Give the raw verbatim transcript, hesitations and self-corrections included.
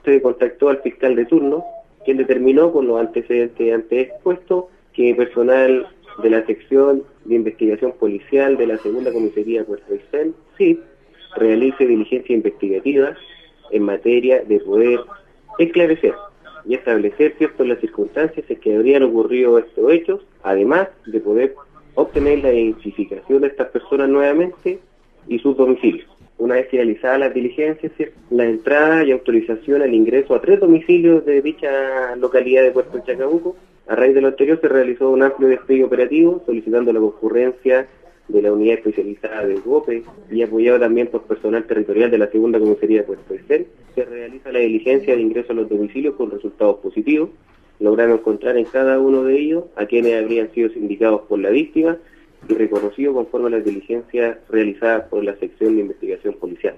se contactó al fiscal de turno, quien determinó con los antecedentes antes expuestos que personal de la sección de investigación policial de la segunda comisaría de Puerto Aysén, S I P, realice diligencias investigativas en materia de poder esclarecer y establecer ciertas las circunstancias en que habrían ocurrido estos hechos, además de poder obtener la identificación de estas personas nuevamente y sus domicilios. Una vez finalizadas las diligencias, la entrada y autorización al ingreso a tres domicilios de dicha localidad de Puerto Chacabuco. A raíz de lo anterior se realizó un amplio despliegue operativo solicitando la concurrencia de la unidad especializada del GOPE y apoyado también por personal territorial de la segunda comisaría de Puerto Aysén. Se realiza la diligencia de ingreso a los domicilios con resultados positivos. Lograron encontrar en cada uno de ellos a quienes habrían sido indicados por la víctima y reconocidos conforme a las diligencias realizadas por la sección de investigación policial.